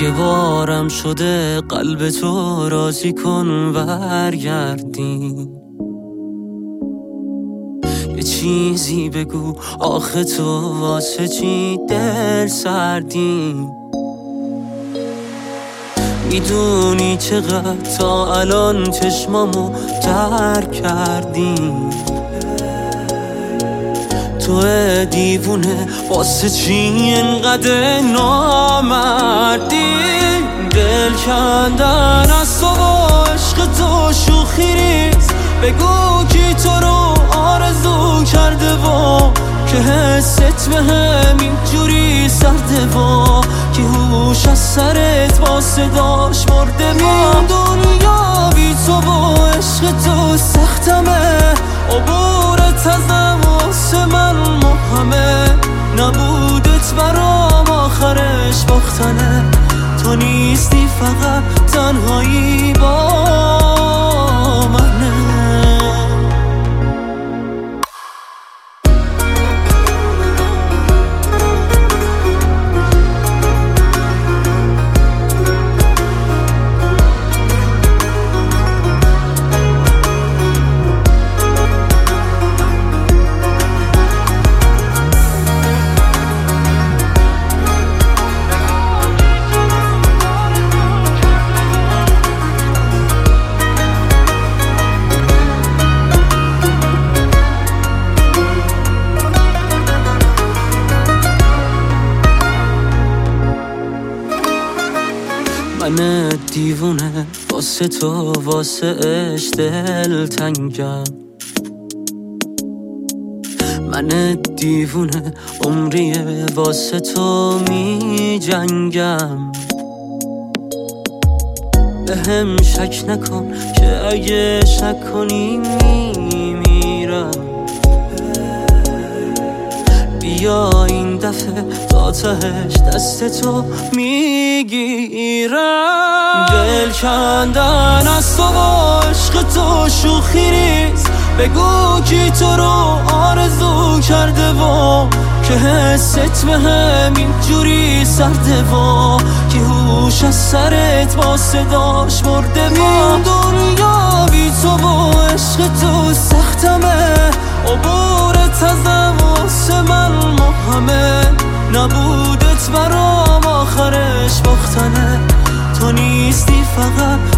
یه بارم شده قلب تو راضی کن برگردیم. یه چیزی بگو آخه تو واسه چی دل سردیم. میدونی چقدر تا الان چشمامو تر کردیم. تو دیوونه واسه چی اینقدر نامردی؟ دل کندن از تو و عشق تو شوخی ریز. بگو کی تو رو آرزو کرده و که حست به همین جوری سرده و که هوش از سرت با صداش مرده. این دنیا بی تو و عشق تو سختمه، عبورت ازم واسه من مهمه. نبودت برام آخرش باختنه، تو نیستی فقط تنهایی با منه. من دیوونه واسه تو واسه عشق دل تنگم. من دیوونه عمریه واسه تو می جنگم. به هم شک نکن که اگه شک کنی میمیرم. بیا این دفعه تا تهش دست تو میگیرم. دل کندن از تو و عشق تو شوخی ریز. بگو کی تو رو آرزو کرده و که حست به همین جوری سرده و که هوش از سرت با صداش مرده. این دنیا بی تو و عشق تو سختمه، عبورت ازم واسه من مهمه. نبودت برام آخرش باختنه، تو نیستی فقط